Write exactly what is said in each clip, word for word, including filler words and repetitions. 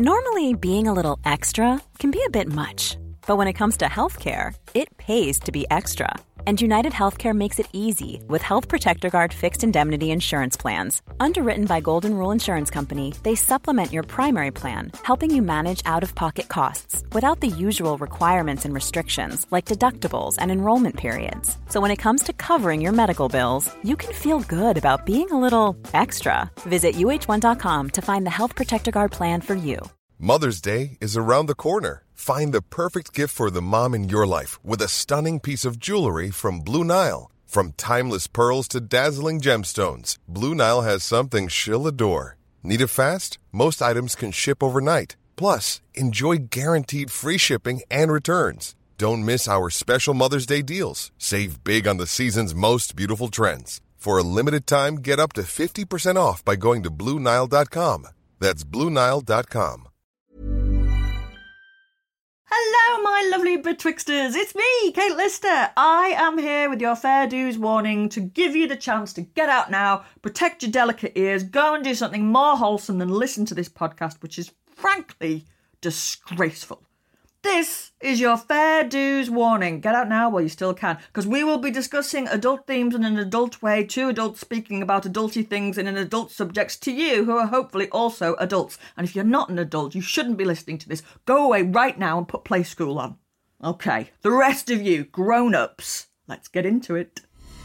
Normally, being a little extra can be a bit much, but when it comes to healthcare, it pays to be extra. And United Healthcare makes it easy with Health Protector Guard fixed indemnity insurance plans. Underwritten by Golden Rule Insurance Company, they supplement your primary plan, helping you manage out-of-pocket costs without the usual requirements and restrictions like deductibles and enrollment periods. So when it comes to covering your medical bills, you can feel good about being a little extra. Visit U H one dot com to find the Health Protector Guard plan for you. Mother's Day is around the corner. Find the perfect gift for the mom in your life with a stunning piece of jewelry from Blue Nile. From timeless pearls to dazzling gemstones, Blue Nile has something she'll adore. Need it fast? Most items can ship overnight. Plus, enjoy guaranteed free shipping and returns. Don't miss our special Mother's Day deals. Save big on the season's most beautiful trends. For a limited time, get up to fifty percent off by going to Blue Nile dot com. That's Blue Nile dot com. Hello, my lovely betwixters. It's me, Kate Lister. I am here with your fair dues warning to give you the chance to get out now, protect your delicate ears, go and do something more wholesome than listen to this podcast, which is frankly disgraceful. This is your fair dues warning. Get out now while you still can, because we will be discussing adult themes in an adult way, two adults speaking about adulty things in an adult subjects to you, who are hopefully also adults. And if you're not an adult, you shouldn't be listening to this. Go away right now and put Play School on. Okay, the rest of you, grown-ups, let's get into it.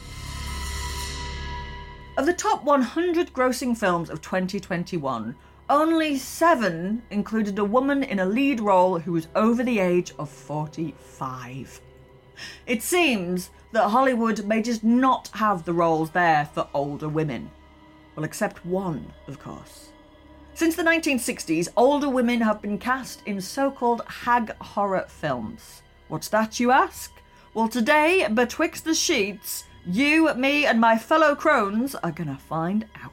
Of the top one hundred grossing films of twenty twenty-one, only seven included a woman in a lead role who was over the age of forty-five. It seems that Hollywood may just not have the roles there for older women. Well, except one, of course. Since the nineteen sixties, older women have been cast in so-called hag horror films. What's that, you ask? Well, today, betwixt the sheets, you, me, and my fellow crones are gonna find out.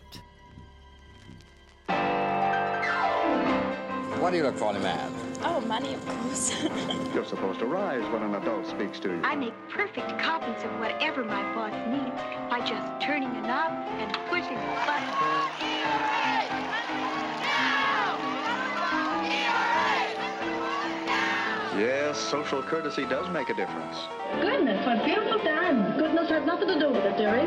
What do you look for in a man? Oh, money, of course. You're supposed to rise when an adult speaks to you. I make perfect copies of whatever my boss needs by just turning a knob and pushing a button. Yes, social courtesy does make a difference. Goodness, what beautiful time. Goodness has nothing to do with it, dearie.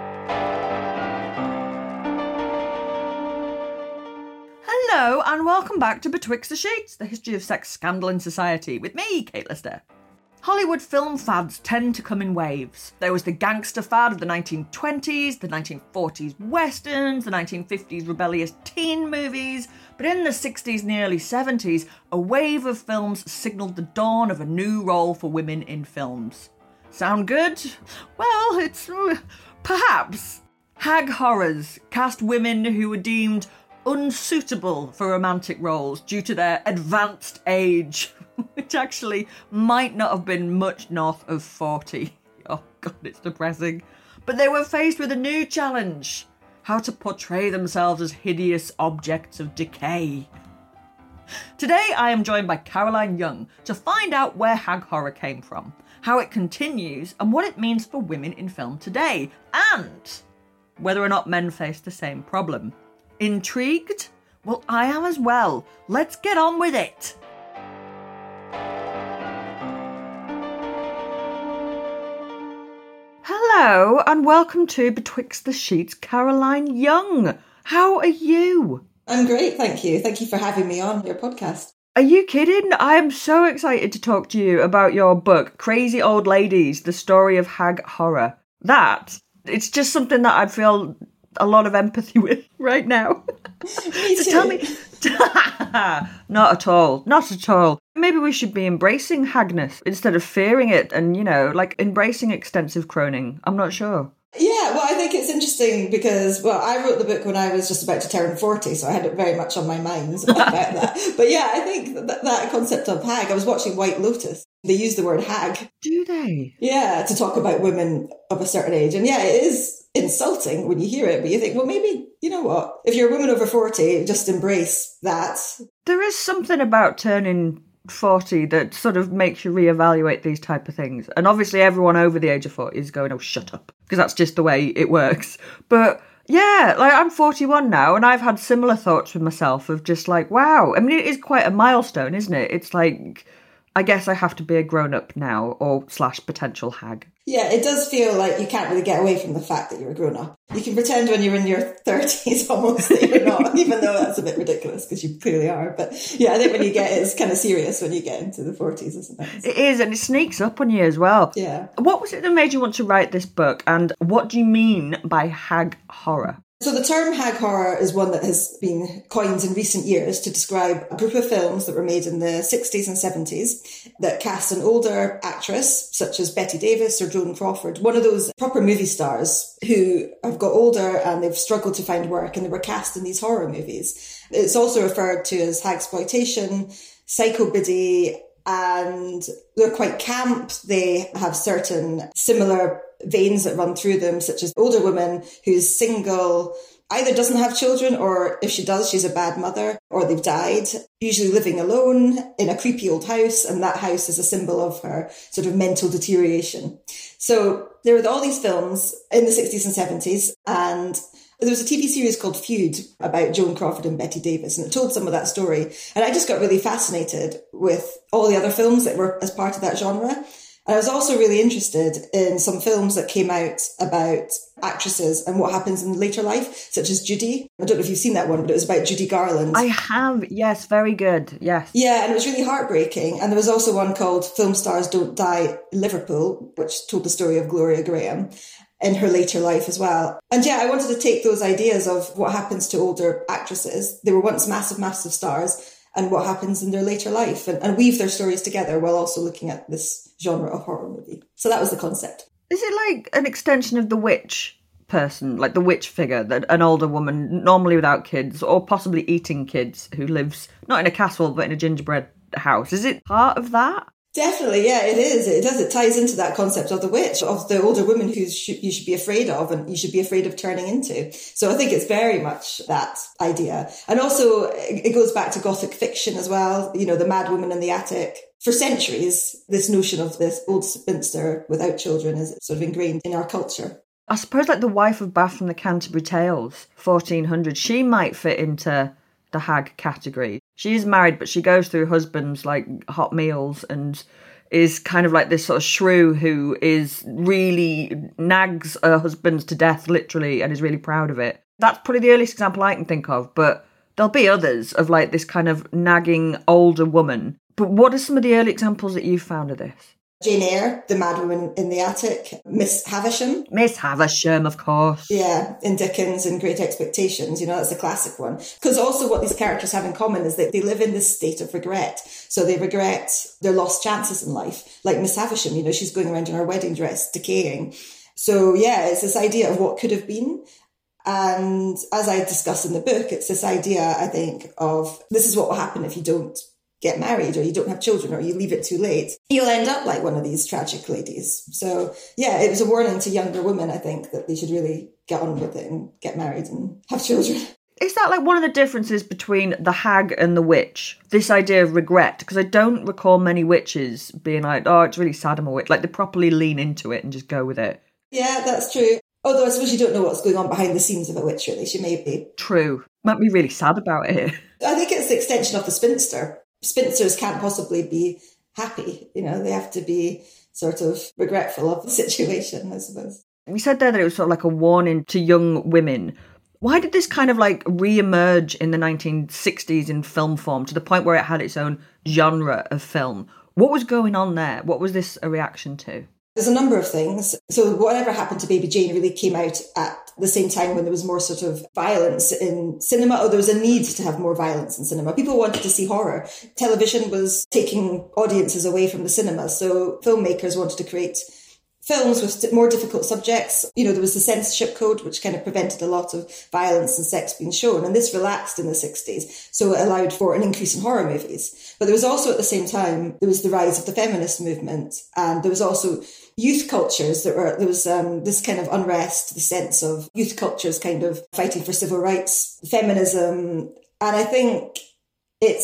Hello and welcome back to Betwixt the Sheets, the history of sex scandal in society, with me, Kate Lister. Hollywood film fads tend to come in waves. There was the gangster fad of the nineteen twenties, the nineteen forties westerns, the nineteen fifties rebellious teen movies, but in the sixties and the early seventies, a wave of films signalled the dawn of a new role for women in films. Sound good? Well, it's... Uh, perhaps. Hag horrors cast women who were deemed unsuitable for romantic roles due to their advanced age, which actually might not have been much north of forty. Oh God, it's depressing. But they were faced with a new challenge: how to portray themselves as hideous objects of decay. Today I am joined by Caroline Young to find out where hag horror came from, how it continues, and what it means for women in film today, and whether or not men face the same problem. Intrigued? Well, I am as well. Let's get on with it. Hello and welcome to Betwixt the Sheets, Caroline Young. How are you? I'm great, thank you. Thank you for having me on your podcast. Are you kidding? I am so excited to talk to you about your book, Crazy Old Ladies, The Story of Hag Horror. That, it's just something that I feel a lot of empathy with right now. Me too. So tell me... Not at all. Not at all. Maybe we should be embracing hagness instead of fearing it and, you know, like embracing extensive croning. I'm not sure. Yeah, well, I think it's interesting because, well, I wrote the book when I was just about to turn forty, so I had it very much on my mind about that. But yeah, I think that, that concept of hag, I was watching White Lotus. They use the word hag. Do they? Yeah, to talk about women of a certain age. And yeah, it is insulting when you hear it, but you think, well, maybe, you know what? If you're a woman over forty, just embrace that. There is something about turning forty that sort of makes you reevaluate these type of things. And obviously everyone over the age of forty is going, oh, shut up, because that's just the way it works. But Yeah, like I'm forty-one now and I've had similar thoughts with myself of just like, wow. I mean, it is quite a milestone, isn't it? It's like, I guess I have to be a grown-up now or slash potential hag. Yeah, it does feel like you can't really get away from the fact that you're a grown-up. You can pretend when you're in your thirties almost that you're not, even though that's a bit ridiculous because you clearly are. But yeah, I think when you get, it's kind of serious when you get into the forties, isn't it? It is, and it sneaks up on you as well. Yeah. What was it that made you want to write this book, and what do you mean by hag horror? So the term hag horror is one that has been coined in recent years to describe a group of films that were made in the sixties and seventies that cast an older actress, such as Bette Davis or Joan Crawford, one of those proper movie stars who have got older and they've struggled to find work and they were cast in these horror movies. It's also referred to as hagsploitation, psychobiddy, and they're quite camp. They have certain similar veins that run through them, such as older woman who's single, either doesn't have children, or if she does, she's a bad mother, or they've died, usually living alone in a creepy old house, and that house is a symbol of her sort of mental deterioration. So there were all these films in the sixties and seventies, and there was a T V series called Feud about Joan Crawford and Bette Davis, and it told some of that story. And I just got really fascinated with all the other films that were as part of that genre. And I was also really interested in some films that came out about actresses and what happens in later life, such as Judy. I don't know if you've seen that one, but it was about Judy Garland. I have, yes, very good, yes. Yeah, and it was really heartbreaking. And there was also one called Film Stars Don't Die Liverpool, which told the story of Gloria Graham in her later life as well. And yeah, I wanted to take those ideas of what happens to older actresses. They were once massive, massive stars, and what happens in their later life, and, and weave their stories together while also looking at this genre of horror movie. So that was the concept. Is it like an extension of the witch person, like the witch figure, that an older woman, normally without kids, or possibly eating kids, who lives not in a castle but in a gingerbread house? Is it part of that? Definitely, yeah, it is. It does. It ties into that concept of the witch, of the older woman who sh- you should be afraid of and you should be afraid of turning into. So I think it's very much that idea. And also it goes back to Gothic fiction as well. You know, the mad woman in the attic. For centuries, this notion of this old spinster without children is sort of ingrained in our culture. I suppose like the wife of Bath from the Canterbury Tales, fourteen hundred, she might fit into the hag category. She is married, but she goes through husbands like hot meals and is kind of like this sort of shrew who is really nags her husbands to death, literally, and is really proud of it. That's probably the earliest example I can think of, but there'll be others of like this kind of nagging older woman. But what are some of the early examples that you've found of this? Jane Eyre, the mad woman in the attic. Miss Havisham. Miss Havisham, of course. Yeah, in Dickens and Great Expectations, you know, that's a classic one. Because also what these characters have in common is that they live in this state of regret. So they regret their lost chances in life. Like Miss Havisham, you know, she's going around in her wedding dress, decaying. So yeah, it's this idea of what could have been. And as I discuss in the book, it's this idea, I think, of this is what will happen if you don't get married or you don't have children or you leave it too late. You'll end up like one of these tragic ladies. So yeah, it was a warning to younger women, I think, that they should really get on with it and get married and have children. Is that like one of the differences between the hag and the witch? This idea of regret? Because I don't recall many witches being like, oh, it's really sad I'm a witch. Like they properly lean into it and just go with it. Yeah, that's true. Although I suppose you don't know what's going on behind the scenes of a witch, really. She may be. True. Might be really sad about it. I think it's the extension of the spinster. Spinsters can't possibly be happy. You know, they have to be sort of regretful of the situation, I suppose. We said there that it was sort of like a warning to young women. Why did this kind of like re-emerge in the nineteen sixties in film form to the point where it had its own genre of film? What was going on there? What was this a reaction to? There's a number of things. So whatever happened to Baby Jane really came out at the same time when there was more sort of violence in cinema, or there was a need to have more violence in cinema. People wanted to see horror. Television was taking audiences away from the cinema. So filmmakers wanted to create films with more difficult subjects. You know, there was the censorship code, which kind of prevented a lot of violence and sex being shown. And this relaxed in the sixties. So it allowed for an increase in horror movies. But there was also at the same time, there was the rise of the feminist movement. And there was also youth cultures that were, there was um, this kind of unrest, the sense of youth cultures kind of fighting for civil rights, feminism. And I think it's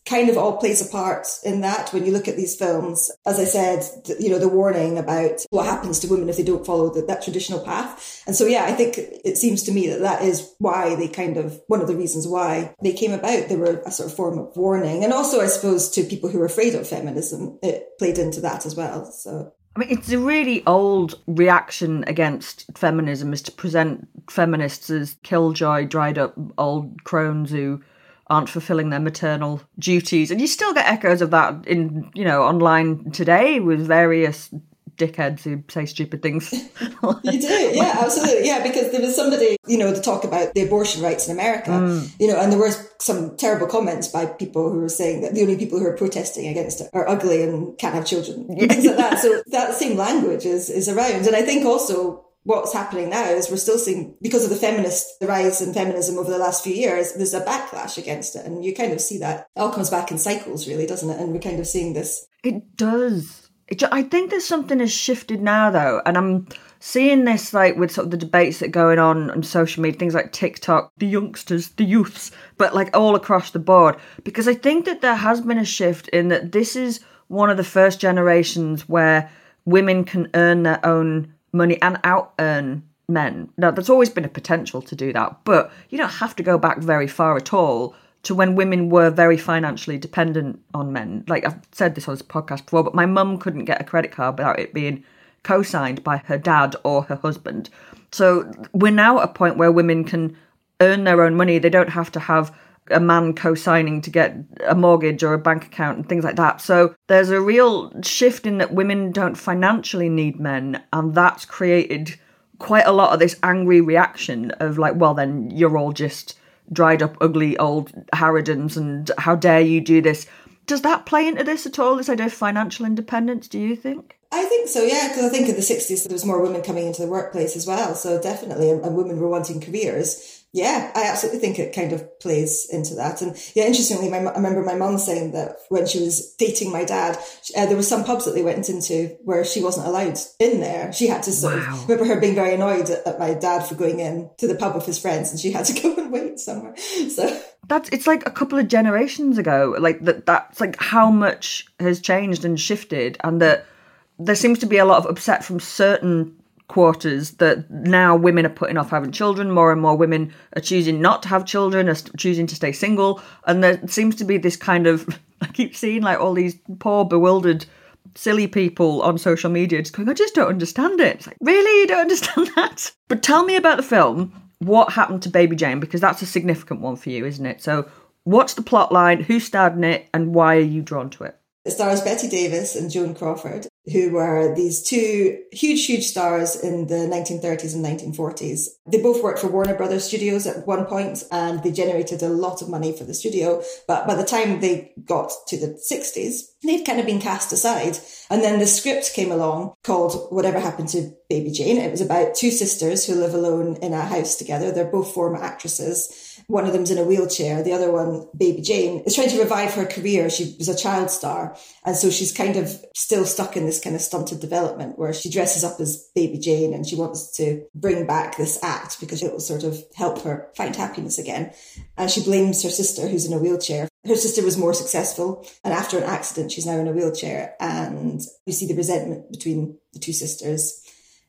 kind of all plays a part in that when you look at these films. As I said, you know, the warning about what happens to women if they don't follow the, that traditional path. And so, yeah, I think it seems to me that that is why they kind of, one of the reasons why they came about. They were a sort of form of warning. And also, I suppose, to people who are afraid of feminism, it played into that as well. So. I mean, it's a really old reaction against feminism is to present feminists as killjoy, dried up old crones who aren't fulfilling their maternal duties. And you still get echoes of that in, you know, online today with various dickheads who say stupid things. You do, yeah, absolutely. Yeah, because there was somebody, you know, to talk about the abortion rights in America, mm. you know, and there were some terrible comments by people who were saying that the only people who are protesting against it are ugly and can't have children. Things like that. So that same language is, is around. And I think also what's happening now is we're still seeing, because of the feminist, the rise in feminism over the last few years, there's a backlash against it. And you kind of see that. It all comes back in cycles, really, doesn't it? And we're kind of seeing this. It does. I think there's something has shifted now, though, and I'm seeing this like with sort of the debates that are going on on social media, things like TikTok, the youngsters, the youths, but like all across the board, because I think that there has been a shift in that this is one of the first generations where women can earn their own money and out-earn men. Now, there's always been a potential to do that, but you don't have to go back very far at all to when women were very financially dependent on men. Like I've said this on this podcast before, but my mum couldn't get a credit card without it being co-signed by her dad or her husband. So we're now at a point where women can earn their own money. They don't have to have a man co-signing to get a mortgage or a bank account and things like that. So there's a real shift in that women don't financially need men, and that's created quite a lot of this angry reaction of like, well, then you're all just dried up, ugly old harridans, and how dare you do this? Does that play into this at all, this idea of financial independence, do you think? I think so, yeah, because I think in the sixties there was more women coming into the workplace as well, so definitely, and, and women were wanting careers. Yeah, I absolutely think it kind of plays into that. And yeah, interestingly, my, I remember my mum saying that when she was dating my dad, uh, there were some pubs that they went into where she wasn't allowed in there. She had to sort wow. of, remember her being very annoyed at, at my dad for going in to the pub with his friends, and she had to go and wait somewhere. So that's, it's like a couple of generations ago, like that, that's like how much has changed and shifted, and that there seems to be a lot of upset from certain quarters that now women are putting off having children. More and more women are choosing not to have children, are choosing to stay single. And there seems to be this kind of, I keep seeing like all these poor, bewildered, silly people on social media just going, I just don't understand it. It's like, really? You don't understand that? But tell me about the film. What happened to Baby Jane? Because that's a significant one for you, isn't it? So what's the plot line? Who starred in it? And why are you drawn to it? It stars Bette Davis and Joan Crawford, who were these two huge, huge stars in the nineteen thirties and nineteen forties. They both worked for Warner Brothers Studios at one point, and they generated a lot of money for the studio. But by the time they got to the sixties, they'd kind of been cast aside. And then the script came along called Whatever Happened to Baby Jane. It was about two sisters who live alone in a house together. They're both former actresses. One of them's in a wheelchair. The other one, Baby Jane, is trying to revive her career. She was a child star. And so she's kind of still stuck in this kind of stunted development where she dresses up as Baby Jane and she wants to bring back this act because it will sort of help her find happiness again. And she blames her sister who's in a wheelchair. Her sister was more successful, and after an accident, she's now in a wheelchair. And you see the resentment between the two sisters.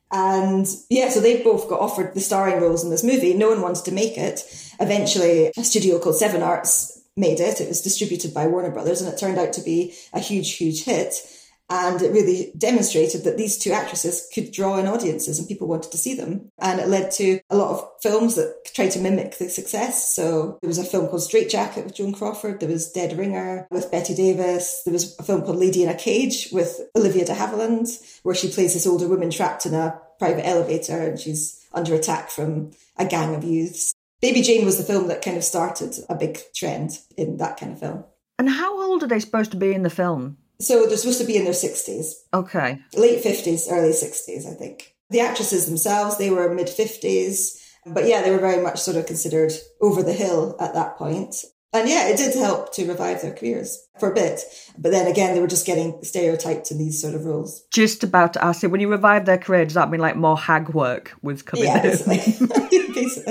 And yeah, so they both got offered the starring roles in this movie. No one wanted to make it. Eventually, a studio called Seven Arts made it. It was distributed by Warner Brothers, and it turned out to be a huge, huge hit. And it really demonstrated that these two actresses could draw in audiences and people wanted to see them. And it led to a lot of films that tried to mimic the success. So there was a film called Straight Jacket with Joan Crawford. There was Dead Ringer with Bette Davis. There was a film called Lady in a Cage with Olivia de Havilland, where she plays this older woman trapped in a private elevator and she's under attack from a gang of youths. Baby Jane was the film that kind of started a big trend in that kind of film. And how old are they supposed to be in the film? So they're supposed to be in their sixties. Okay. Late fifties, early sixties, I think. The actresses themselves, they were mid-fifties. But yeah, they were very much sort of considered over the hill at that point. And yeah, it did help to revive their careers for a bit. But then again, they were just getting stereotyped in these sort of roles. Just about to ask you, when you revive their career, does that mean like more hag work was coming yeah, in? basically. basically.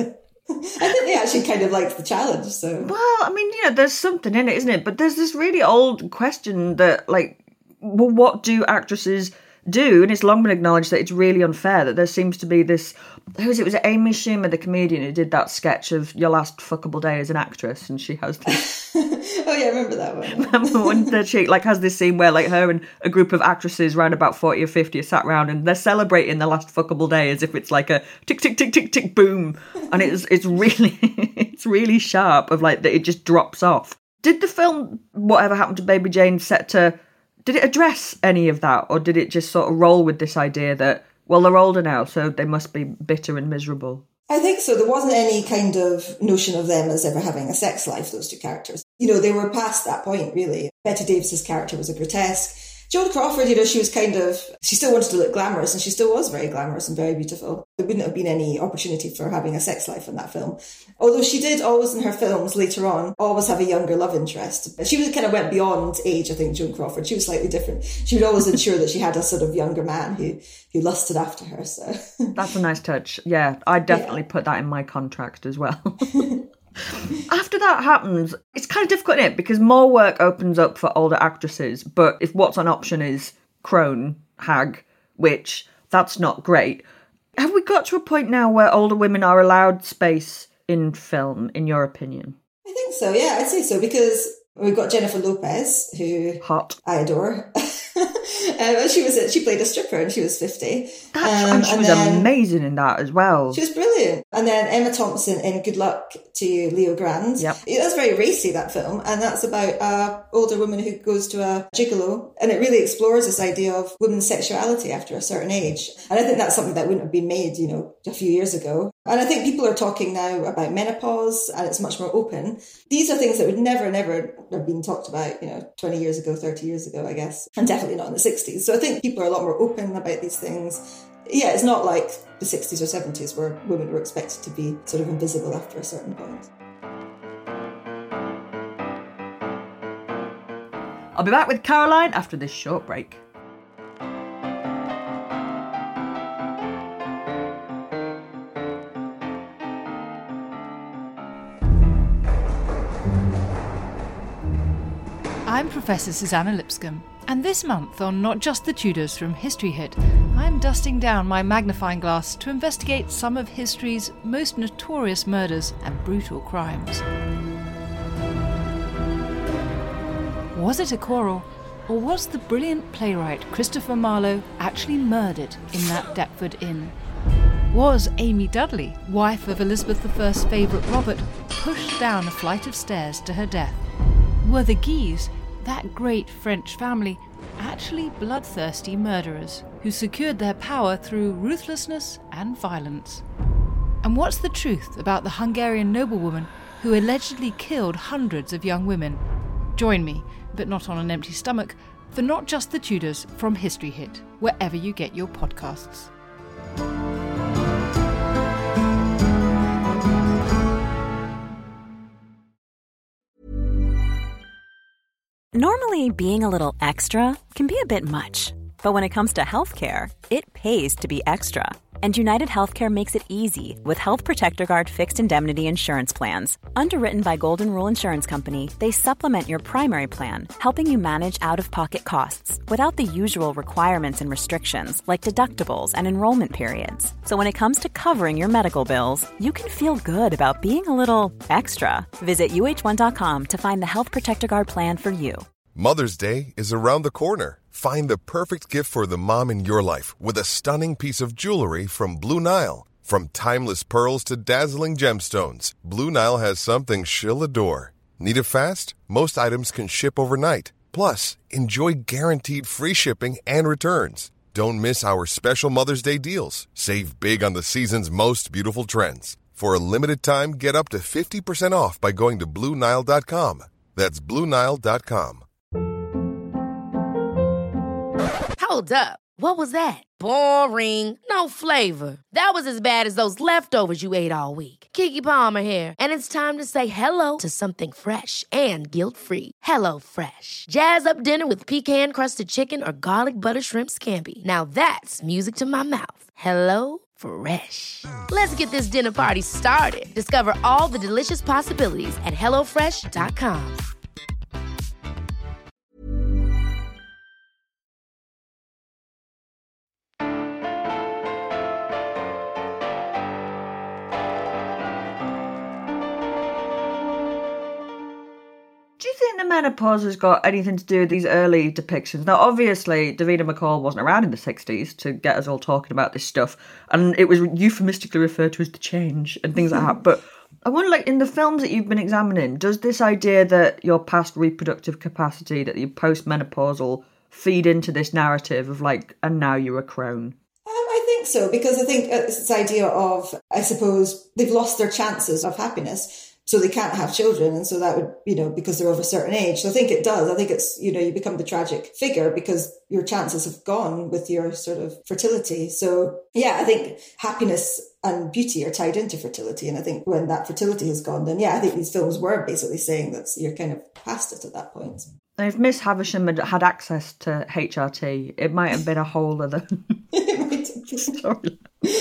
I think they actually kind of liked the challenge, so... Well, I mean, you know, there's something in it, isn't it? But there's this really old question that, like, well, what do actresses do? And it's long been acknowledged that it's really unfair, that there seems to be this... Who was it? Was it Amy Schumer, the comedian, who did that sketch of your last fuckable day as an actress? And she has this... Oh, yeah, I remember that one. Remember when the chick, like, has this scene where, like, her and a group of actresses around about forty or fifty are sat around and they're celebrating the last fuckable day as if it's like a tick, tick, tick, tick, tick, boom. And it's it's really, it's really sharp of, like, that it just drops off. Did the film, Whatever Happened to Baby Jane, set to... Did it address any of that? Or did it just sort of roll with this idea that, well, they're older now, so they must be bitter and miserable? I think so. There wasn't any kind of notion of them as ever having a sex life, those two characters. You know, they were past that point, really. Bette Davis's character was a grotesque. Joan Crawford, you know, she was kind of, she still wanted to look glamorous, and she still was very glamorous and very beautiful. There wouldn't have been any opportunity for having a sex life in that film. Although she did always, in her films later on, always have a younger love interest. She was, kind of went beyond age, I think, Joan Crawford. She was slightly different. She would always ensure that she had a sort of younger man who, who lusted after her. So that's a nice touch. Yeah, I definitely yeah. put that in my contract as well. After that happens, it's kind of difficult, isn't it? Because more work opens up for older actresses, but if what's on option is crone, hag, witch, that's not great. Have we got to a point now where older women are allowed space in film, in your opinion? I think so, yeah, I'd say so, because we've got Jennifer Lopez, who hot I adore. um, she was she played a stripper and she was fifty. That's, um, and she and was then, amazing in that as well. She was brilliant. And then Emma Thompson in Good Luck to Leo Grand. Yep. That's very racy, that film. And that's about an older woman who goes to a gigolo. And it really explores this idea of women's sexuality after a certain age. And I think that's something that wouldn't have been made, you know, a few years ago. And I think people are talking now about menopause, and it's much more open. These are things that would never, never have been talked about, you know, twenty years ago, thirty years ago, I guess. And definitely not in the sixties. So I think people are a lot more open about these things. Yeah, it's not like the sixties or seventies where women were expected to be sort of invisible after a certain point. I'll be back with Caroline after this short break. I'm Professor Susanna Lipscomb, and this month on Not Just the Tudors from History Hit, I'm dusting down my magnifying glass to investigate some of history's most notorious murders and brutal crimes. Was it a quarrel, or was the brilliant playwright Christopher Marlowe actually murdered in that Deptford inn? Was Amy Dudley, wife of Elizabeth the First's favourite Robert, pushed down a flight of stairs to her death? Were the Guise, that great French family, actually bloodthirsty murderers who secured their power through ruthlessness and violence? And what's the truth about the Hungarian noblewoman who allegedly killed hundreds of young women? Join me, but not on an empty stomach, for Not Just the Tudors from History Hit, wherever you get your podcasts. Normally, being a little extra can be a bit much, but when it comes to healthcare, it pays to be extra. And United Healthcare makes it easy with Health Protector Guard fixed indemnity insurance plans. Underwritten by Golden Rule Insurance Company, they supplement your primary plan, helping you manage out-of-pocket costs without the usual requirements and restrictions like deductibles and enrollment periods. So when it comes to covering your medical bills, you can feel good about being a little extra. Visit U H one dot com to find the Health Protector Guard plan for you. Mother's Day is around the corner. Find the perfect gift for the mom in your life with a stunning piece of jewelry from Blue Nile. From timeless pearls to dazzling gemstones, Blue Nile has something she'll adore. Need it fast? Most items can ship overnight. Plus, enjoy guaranteed free shipping and returns. Don't miss our special Mother's Day deals. Save big on the season's most beautiful trends. For a limited time, get up to fifty percent off by going to Blue Nile dot com. That's Blue Nile dot com. Hold up. What was that? Boring. No flavor. That was as bad as those leftovers you ate all week. Keke Palmer here, and it's time to say hello to something fresh and guilt-free. Hello Fresh. Jazz up dinner with pecan-crusted chicken or garlic butter shrimp scampi. Now that's music to my mouth. Hello Fresh. Let's get this dinner party started. Discover all the delicious possibilities at hello fresh dot com. Do you think the menopause has got anything to do with these early depictions? Now, obviously, Davina McCall wasn't around in the sixties to get us all talking about this stuff, and it was euphemistically referred to as the change and things like that. But I wonder, like, in the films that you've been examining, does this idea that your past reproductive capacity, that you're post-menopausal, feed into this narrative of, like, and now you're a crone? Um, I think so, because I think it's this idea of, I suppose, they've lost their chances of happiness. So they can't have children. And so that would, you know, because they're of a certain age. So I think it does. I think it's, you know, you become the tragic figure because your chances have gone with your sort of fertility. So yeah, I think happiness and beauty are tied into fertility. And I think when that fertility has gone, then yeah, I think these films were basically saying that you're kind of past it at that point. And if Miss Havisham had had access to H R T, it might have been a whole other story.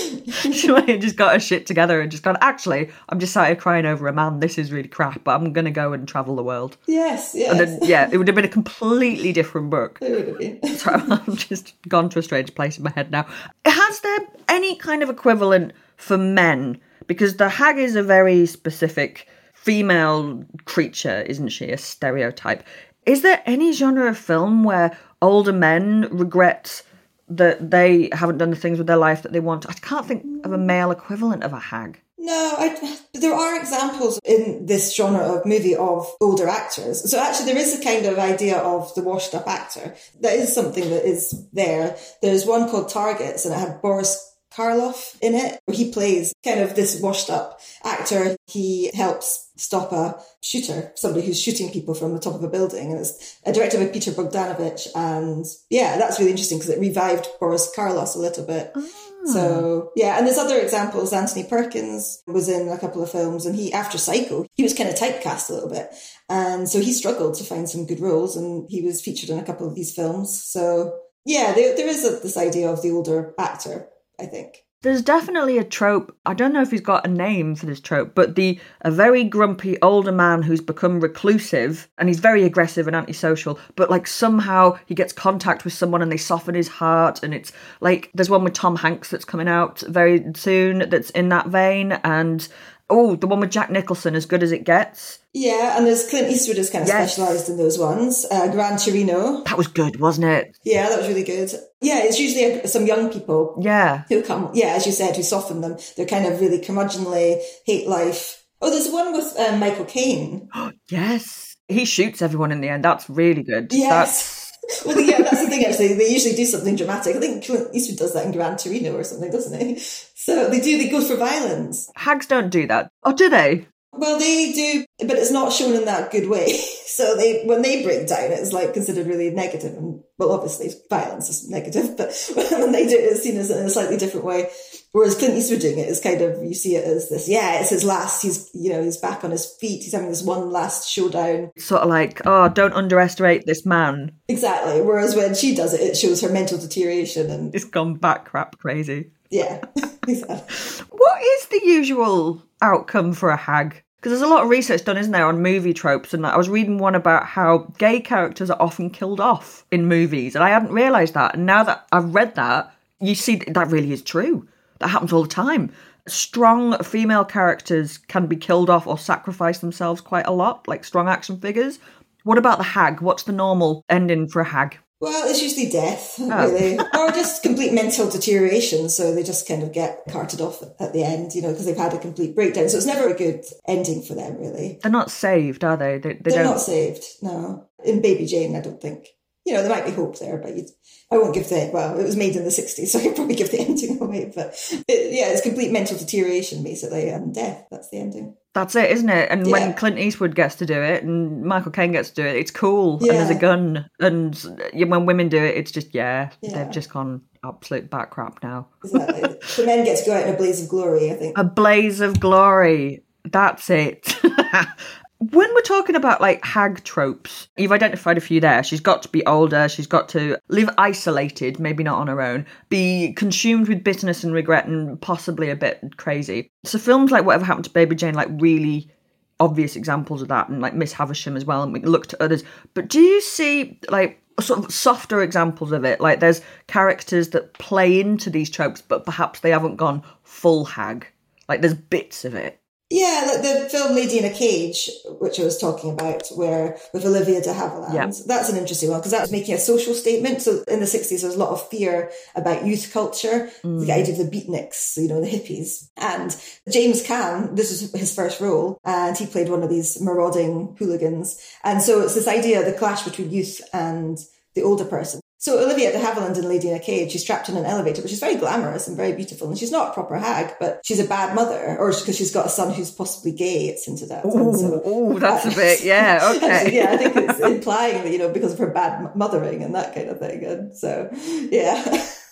She might have just got her shit together and just gone, actually, I'm just sat here crying over a man. This is really crap, but I'm going to go and travel the world. Yes, yes. And then, yeah, it would have been a completely different book. It would have been. So I'm just gone to a strange place in my head now. Has there any kind of equivalent for men? Because the hag is a very specific female creature, isn't she? A stereotype. Is there any genre of film where older men regret that they haven't done the things with their life that they want? I can't think of a male equivalent of a hag. No, I, there are examples in this genre of movie of older actors. So actually there is a kind of idea of the washed up actor. That is something that is there. There's one called Targets and it had Boris Karloff in it. He plays kind of this washed up actor. He helps stop a shooter, somebody who's shooting people from the top of a building. And it's directed by Peter Bogdanovich. And yeah, that's really interesting because it revived Boris Karloff a little bit. Oh. So yeah, and there's other examples. Anthony Perkins was in a couple of films and he, after Psycho, he was kind of typecast a little bit. And so he struggled to find some good roles and he was featured in a couple of these films. So yeah, there, there is a, this idea of the older actor, I think. There's definitely a trope. I don't know if he's got a name for this trope, but the a very grumpy older man who's become reclusive and he's very aggressive and antisocial, but like somehow he gets contact with someone and they soften his heart. And it's like, there's one with Tom Hanks that's coming out very soon that's in that vein. And oh, the one with Jack Nicholson, As Good as It Gets. Yeah, and there's Clint Eastwood is kind of yes. specialised in those ones. Uh, Gran Torino. That was good, wasn't it? Yeah, that was really good. Yeah, it's usually some young people. Yeah. Who come, yeah, as you said, who soften them. They're kind of really curmudgeonly, hate life. Oh, there's one with um, Michael Caine. Yes. He shoots everyone in the end. That's really good. Yes. That's... Well, yeah, that's the thing, actually. They usually do something dramatic. I think Clint Eastwood does that in Gran Torino or something, doesn't he? So they do, they go for violence. Hags don't do that. Oh, do they? Well, they do, but it's not shown in that good way. So they, when they break down, it's like considered really negative. And well, obviously violence is negative, but when they do it, it's seen as in a slightly different way. Whereas Clint Eastwood doing it is kind of, you see it as this, yeah, it's his last, he's, you know, he's back on his feet. He's having this one last showdown. Sort of like, oh, don't underestimate this man. Exactly. Whereas when she does it, it shows her mental deterioration and it's gone back crap crazy. Yeah, exactly. What is the usual outcome for a hag? Because there's a lot of research done, isn't there, on movie tropes, and I was reading one about how gay characters are often killed off in movies, and I hadn't realised that, and now that I've read that, you see that, that really is true. That happens all the time. Strong female characters can be killed off or sacrifice themselves quite a lot, like strong action figures. What about the hag? What's the normal ending for a hag? Well, it's usually death, oh. really, or just complete mental deterioration. So they just kind of get carted off at the end, you know, because they've had a complete breakdown. So it's never a good ending for them, really. They're not saved, are they? they, they They're don't... not saved, no. In Baby Jane, I don't think. You know, there might be hope there, but you'd, I won't give the, well, it was made in the sixties, so I could probably give the ending away. But it, yeah, it's complete mental deterioration, basically, and death. That's the ending. That's it, isn't it? And yeah. when Clint Eastwood gets to do it and Michael Caine gets to do it, it's cool. Yeah. And there's a gun. And when women do it, it's just, yeah, yeah. they've just gone absolute back crap now. Exactly. The men get to go out in a blaze of glory, I think. A blaze of glory. That's it. When we're talking about like hag tropes, you've identified a few there. She's got to be older, she's got to live isolated, maybe not on her own, be consumed with bitterness and regret and possibly a bit crazy. So films like Whatever Happened to Baby Jane, like really obvious examples of that, and like Miss Havisham as well, and we can look to others. But do you see like sort of softer examples of it? Like there's characters that play into these tropes, but perhaps they haven't gone full hag. Like there's bits of it. Yeah, like the film Lady in a Cage, which I was talking about, where with Olivia de Havilland, yeah. That's an interesting one because that's making a social statement. So in the sixties, there was a lot of fear about youth culture, mm. the idea of the beatniks, you know, the hippies. And James Caan, this was his first role, and he played one of these marauding hooligans. And so it's this idea of the clash between youth and the older person. So Olivia de Havilland in Lady in a Cage, she's trapped in an elevator, but she's very glamorous and very beautiful. And she's not a proper hag, but she's a bad mother, or because she's got a son who's possibly gay, it's hinted at. Oh, so, oh that's a bit, yeah, okay. Yeah, I think it's implying that, you know, because of her bad mothering and that kind of thing. And so, yeah.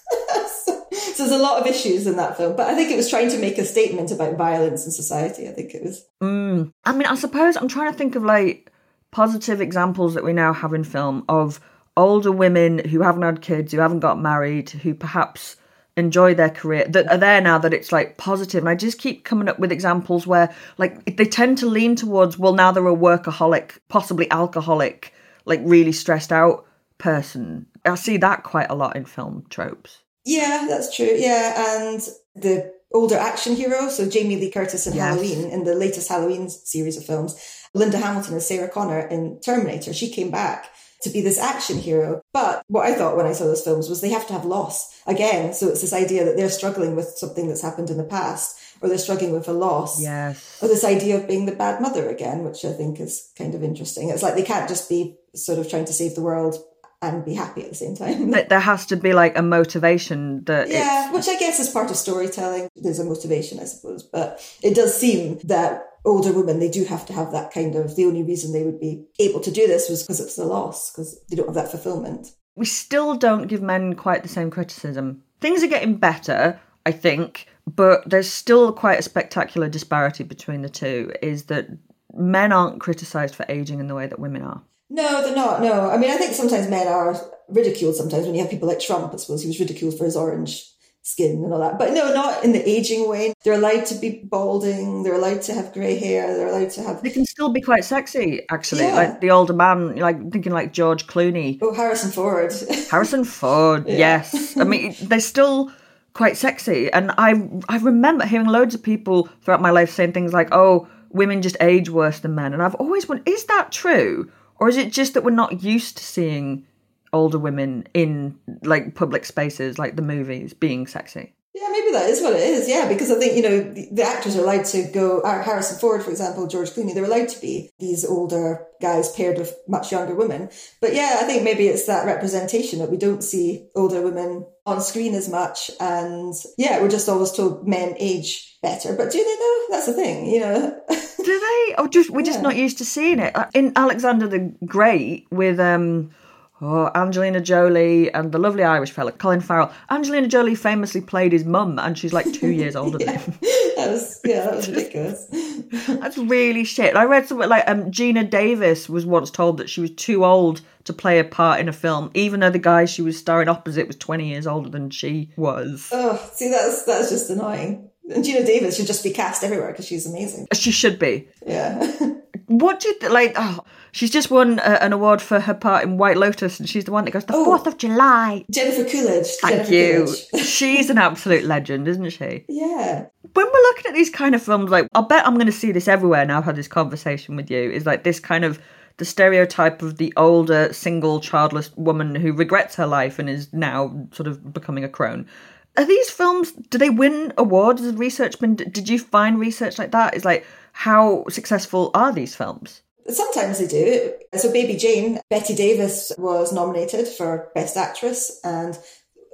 so, so there's a lot of issues in that film. But I think it was trying to make a statement about violence in society. I think it was. Mm. I mean, I suppose I'm trying to think of like positive examples that we now have in film of older women who haven't had kids, who haven't got married, who perhaps enjoy their career, that are there now, that it's like positive. And I just keep coming up with examples where like they tend to lean towards, well, now they're a workaholic, possibly alcoholic, like really stressed out person. I see that quite a lot in film tropes. Yeah, that's true. Yeah, and the older action hero, so Jamie Lee Curtis in yes. Halloween, in the latest Halloween series of films, Linda Hamilton as Sarah Connor in Terminator, she came back to be this action hero. But what I thought when I saw those films was they have to have loss again. So it's this idea that they're struggling with something that's happened in the past, or they're struggling with a loss. Yes. Or this idea of being the bad mother again, which I think is kind of interesting. It's like they can't just be sort of trying to save the world and be happy at the same time. There has to be like a motivation that yeah, which I guess is part of storytelling. There's a motivation, I suppose. But it does seem that older women, they do have to have that kind of, the only reason they would be able to do this was because it's the loss, because they don't have that fulfillment. We still don't give men quite the same criticism. Things are getting better, I think, but there's still quite a spectacular disparity between the two, is that men aren't criticised for ageing in the way that women are. No, they're not, no. I mean, I think sometimes men are ridiculed sometimes when you have people like Trump, I suppose. He was ridiculed for his orange skin and all that. But no, not in the ageing way. They're allowed to be balding. They're allowed to have grey hair. They're allowed to have... They can still be quite sexy, actually. Yeah. Like the older man, like thinking like George Clooney. Oh, Harrison Ford. Harrison Ford, yeah. Yes. I mean, they're still quite sexy. And I, I remember hearing loads of people throughout my life saying things like, oh, women just age worse than men. And I've always wondered, is that true? Or is it just that we're not used to seeing older women in like public spaces, like the movies, being sexy? Yeah, maybe that is what it is. Yeah, because I think, you know, the, the actors are allowed to go, Harrison Ford, for example, George Clooney, they're allowed to be these older guys paired with much younger women. But yeah, I think maybe it's that representation that we don't see older women on screen as much. And yeah, we're just always told men age better. But do they though? That's the thing, you know. Do they? Or just we're yeah. just not used to seeing it. In Alexander the Great with um oh, Angelina Jolie and the lovely Irish fella, Colin Farrell. Angelina Jolie famously played his mum and she's like two years older yeah. than him. That was, yeah, that was ridiculous. That's really shit. I read something like um, Gina Davis was once told that she was too old to play a part in a film, even though the guy she was starring opposite was twenty years older than she was. Oh, see, that's that's just annoying. And Gina Davis should just be cast everywhere because she's amazing. She should be. Yeah. What do you th- like? Oh, she's just won uh, an award for her part in White Lotus, and she's the one that goes the Fourth oh, of July. Jennifer Coolidge. Thank Jennifer you. Coolidge. She's an absolute legend, isn't she? Yeah. When we're looking at these kind of films, like I'll bet I'm going to see this everywhere now. I've had this conversation with you. Is like this kind of the stereotype of the older, single, childless woman who regrets her life and is now sort of becoming a crone. Are these films, do they win awards? Has research been, did you find research like that? Is like, how successful are these films? Sometimes they do. So Baby Jane, Bette Davis was nominated for Best Actress, and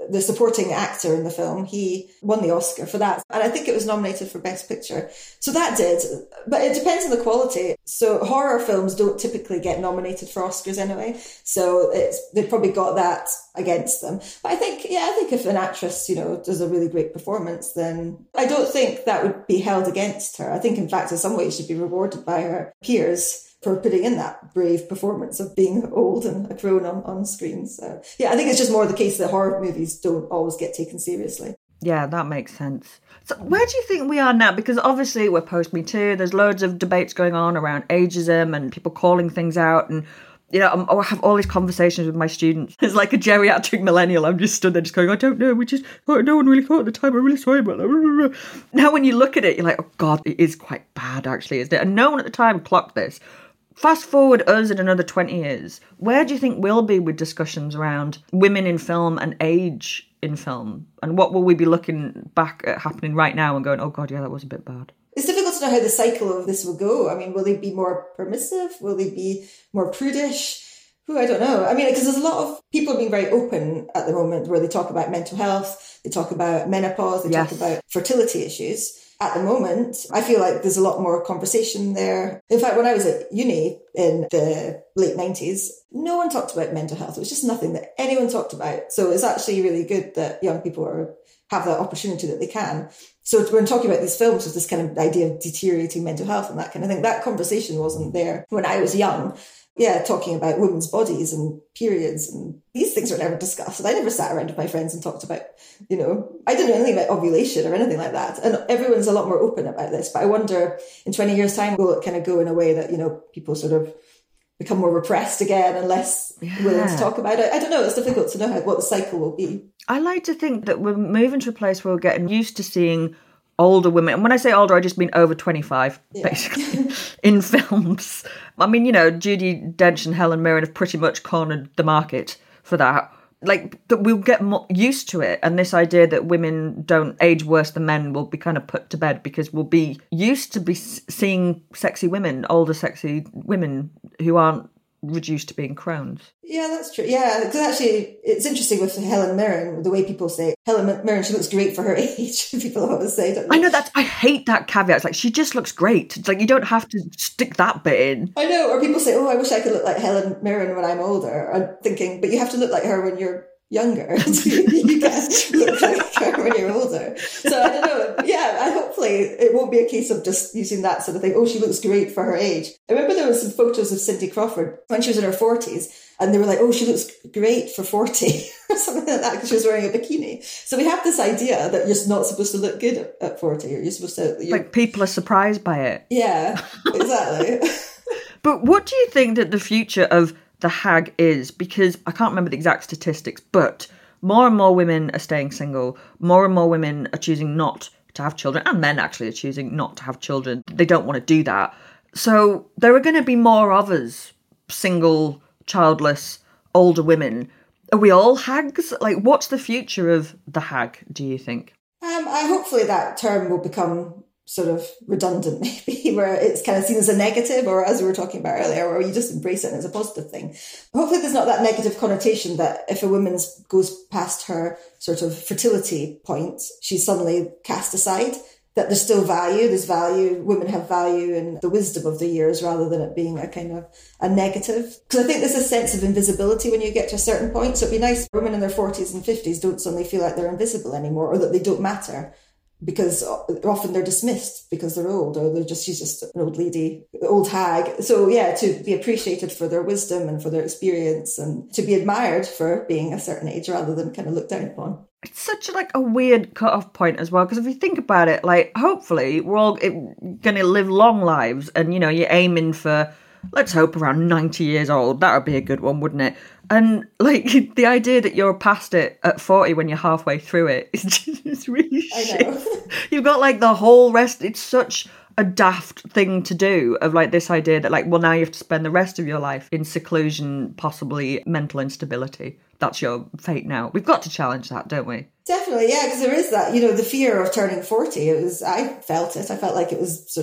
the supporting actor in the film, he won the Oscar for that. And I think it was nominated for Best Picture. So that did. But it depends on the quality. So horror films don't typically get nominated for Oscars anyway. So it's, they've probably got that against them. But I think, yeah, I think if an actress, you know, does a really great performance, then I don't think that would be held against her. I think, in fact, in some ways she'd be rewarded by her peers for putting in that brave performance of being old and a crone on, on screen. So, yeah, I think it's just more the case that horror movies don't always get taken seriously. Yeah, that makes sense. So where do you think we are now? Because obviously we're post-Me Too. There's loads of debates going on around ageism and people calling things out. And, you know, I have all these conversations with my students. It's like a geriatric millennial. I'm just stood there just going, I don't know. We just, oh, no one really thought at the time. I'm really sorry about that. Now, when you look at it, you're like, oh, God, it is quite bad, actually, isn't it? And no one at the time clocked this. Fast forward us in another twenty years, where do you think we'll be with discussions around women in film and age in film? And what will we be looking back at happening right now and going, oh God, yeah, that was a bit bad? It's difficult to know how the cycle of this will go. I mean, will they be more permissive? Will they be more prudish? Who, I don't know. I mean, because there's a lot of people being very open at the moment where they talk about mental health, they talk about menopause, they yes. talk about fertility issues. At the moment, I feel like there's a lot more conversation there. In fact, when I was at uni in the late nineties, no one talked about mental health. It was just nothing that anyone talked about. So it's actually really good that young people are, have that opportunity that they can. So when talking about these films, with this kind of idea of deteriorating mental health and that kind of thing, that conversation wasn't there when I was young. Yeah, talking about women's bodies and periods and these things were never discussed. And I never sat around with my friends and talked about, you know, I didn't know anything about ovulation or anything like that. And everyone's a lot more open about this. But I wonder in twenty years' time, will it kind of go in a way that, you know, people sort of become more repressed again and less yeah. willing to talk about it? I don't know. It's difficult to know how, what the cycle will be. I like to think that we're moving to a place where we're getting used to seeing older women, and when I say older, I just mean over twenty-five, yeah. basically, in films. I mean, you know, Judi Dench and Helen Mirren have pretty much cornered the market for that. Like, that we'll get more used to it, and this idea that women don't age worse than men will be kind of put to bed because we'll be used to be seeing sexy women, older sexy women who aren't reduced to being crones. Yeah, that's true. Yeah, because actually it's interesting with Helen Mirren, the way people say Helen Mirren, she looks great for her age. People always say, don't they? I know that. I hate that caveat. It's like, she just looks great. It's like, you don't have to stick that bit in. I know. Or people say, oh, I wish I could look like Helen Mirren when I'm older. I'm thinking, but you have to look like her when you're younger. You can't look like her when you're older. So I don't know. Yeah, I hopefully it won't be a case of just using that sort of thing. Oh, she looks great for her age. I remember there was some photos of Cindy Crawford when she was in her forties, and they were like, oh, she looks great for forty or something like that because she was wearing a bikini. So we have this idea that you're not supposed to look good at, at forty, or you're supposed to... You're... Like, people are surprised by it. Yeah, exactly. But what do you think that the future of the hag is? Because I can't remember the exact statistics, but more and more women are staying single. More and more women are choosing not to have children, and men actually are choosing not to have children. They don't want to do that. So there are going to be more of us, single, childless, older women. Are we all hags? Like, what's the future of the hag, do you think? Um, I hopefully that term will become sort of redundant, maybe, where it's kind of seen as a negative, or as we were talking about earlier, where you just embrace it as a positive thing. Hopefully there's not that negative connotation that if a woman goes past her sort of fertility point, she's suddenly cast aside, that there's still value, there's value, women have value in the wisdom of the years rather than it being a kind of a negative. Because I think there's a sense of invisibility when you get to a certain point. So it'd be nice if women in their forties and fifties don't suddenly feel like they're invisible anymore, or that they don't matter. Because often they're dismissed because they're old, or they're just, she's just an old lady, old hag. So yeah, to be appreciated for their wisdom and for their experience, and to be admired for being a certain age rather than kind of looked down upon. It's such like a weird cut-off point as well, because if you think about it, like, hopefully we're all going to live long lives, and, you know, you're aiming for, let's hope, around ninety years old. That would be a good one, wouldn't it? And, like, the idea that you're past it at forty when you're halfway through it is just it's really shit. I know. You've got, like, the whole rest. It's such a daft thing to do, of, like, this idea that, like, well, now you have to spend the rest of your life in seclusion, possibly mental instability. That's your fate now. We've got to challenge that, don't we? Definitely, yeah, because there is that, you know, the fear of turning forty. It was, I felt it. I felt like it was sort of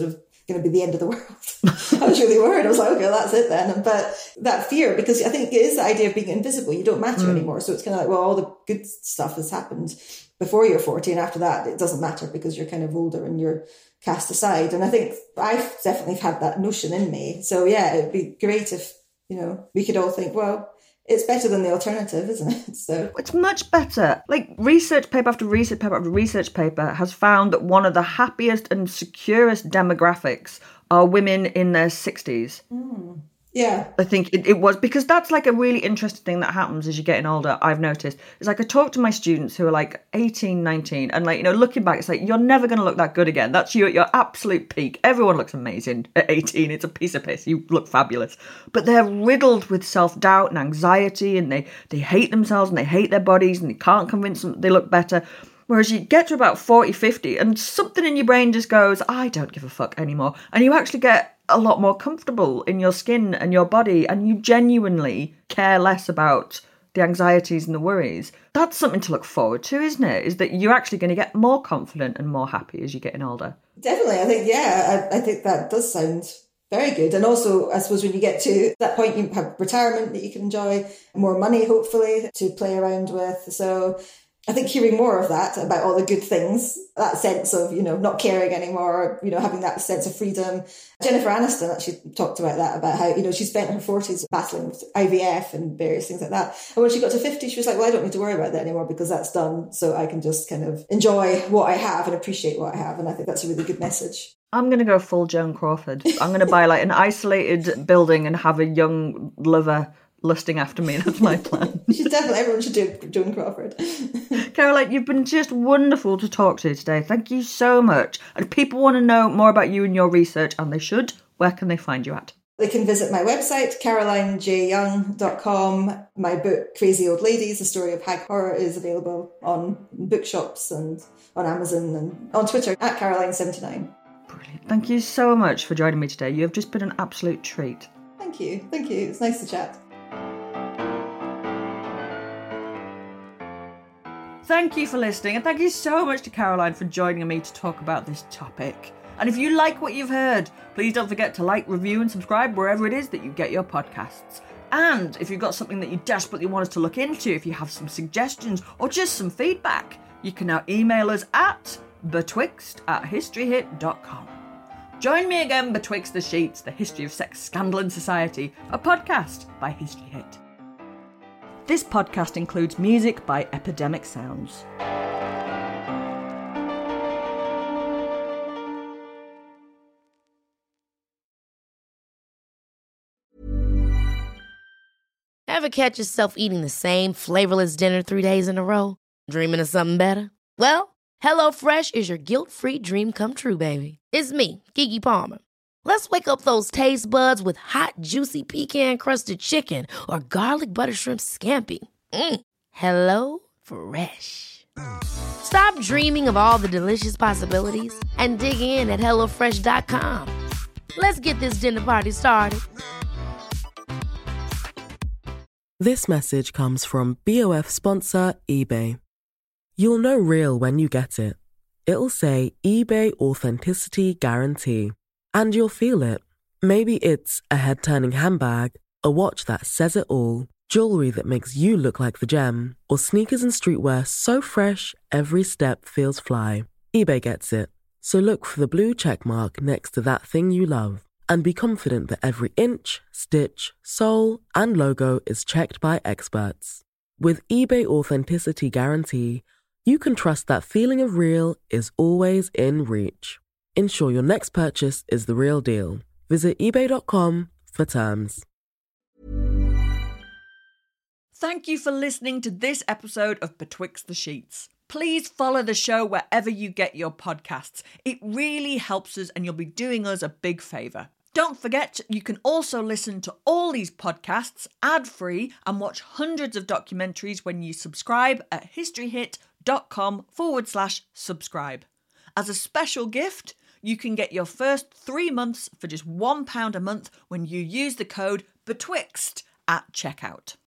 going to be the end of the world. I was really worried. I was like, okay, well, that's it then. But that fear, because I think it is the idea of being invisible. You don't matter mm. anymore. So it's kind of like, well, all the good stuff has happened before you're forty, and after that, it doesn't matter because you're kind of older and you're cast aside. And I think I've definitely had that notion in me. So yeah, it'd be great if, you know, we could all think, well, it's better than the alternative, isn't it? So it's much better. Like research paper after research paper after research paper has found that one of the happiest and securest demographics are women in their sixties. Mm. Yeah. I think it, it was, because that's like a really interesting thing that happens as you're getting older, I've noticed. It's like I talk to my students who are like eighteen, nineteen, and like, you know, looking back, it's like, you're never going to look that good again. That's you at your absolute peak. Everyone looks amazing at eighteen. It's a piece of piss. You look fabulous. But they're riddled with self-doubt and anxiety, and they, they hate themselves and they hate their bodies and they can't convince them they look better. Whereas you get to about forty, fifty and something in your brain just goes, I don't give a fuck anymore. And you actually get a lot more comfortable in your skin and your body, and you genuinely care less about the anxieties and the worries. That's something to look forward to, isn't it? Is that you're actually going to get more confident and more happy as you're getting older. Definitely. I think, yeah, I, I think that does sound very good. And also, I suppose when you get to that point, you have retirement that you can enjoy, more money, hopefully, to play around with. So I think hearing more of that about all the good things, that sense of, you know, not caring anymore, you know, having that sense of freedom. Jennifer Aniston actually talked about that, about how, you know, she spent her forties battling with I V F and various things like that. And when she got to fifty, she was like, well, I don't need to worry about that anymore because that's done. So I can just kind of enjoy what I have and appreciate what I have. And I think that's a really good message. I'm going to go full Joan Crawford. I'm going to buy like an isolated building and have a young lover lusting after me. That's my plan. You should definitely, everyone should do Joan Crawford. Caroline, you've been just wonderful to talk to today. Thank you so much. And if people want to know more about you and your research, and they should, where can they find you at? They can visit my website, caroline j young dot com. My book, Crazy Old Ladies, The Story of Hag Horror, is available on bookshops and on Amazon and on Twitter at caroline seventy-nine. Brilliant. Thank you so much for joining me today. You have just been an absolute treat. Thank you. Thank you. It's nice to chat. Thank you for listening, and thank you so much to Caroline for joining me to talk about this topic. And if you like what you've heard, please don't forget to like, review and subscribe wherever it is that you get your podcasts. And if you've got something that you desperately want us to look into, if you have some suggestions or just some feedback, you can now email us at betwixt at historyhit dot com. Join me again betwixt the sheets, the history of sex, scandal and society, a podcast by History Hit. This podcast includes music by Epidemic Sounds. Ever catch yourself eating the same flavorless dinner three days in a row? Dreaming of something better? Well, HelloFresh is your guilt-free dream come true, baby. It's me, Keke Palmer. Let's wake up those taste buds with hot, juicy pecan-crusted chicken or garlic butter shrimp scampi. Mm. Hello Fresh. Stop dreaming of all the delicious possibilities and dig in at hello fresh dot com. Let's get this dinner party started. This message comes from B O F sponsor eBay. You'll know real when you get it. It'll say eBay Authenticity Guarantee. And you'll feel it. Maybe it's a head-turning handbag, a watch that says it all, jewelry that makes you look like the gem, or sneakers and streetwear so fresh every step feels fly. eBay gets it. So look for the blue check mark next to that thing you love and be confident that every inch, stitch, sole, and logo is checked by experts. With eBay Authenticity Guarantee, you can trust that feeling of real is always in reach. Ensure your next purchase is the real deal. Visit ebay dot com for terms. Thank you for listening to this episode of Betwixt the Sheets. Please follow the show wherever you get your podcasts. It really helps us and you'll be doing us a big favour. Don't forget, you can also listen to all these podcasts ad-free and watch hundreds of documentaries when you subscribe at historyhit.com forward slash subscribe. As a special gift, you can get your first three months for just one pound a month when you use the code BETWIXT at checkout.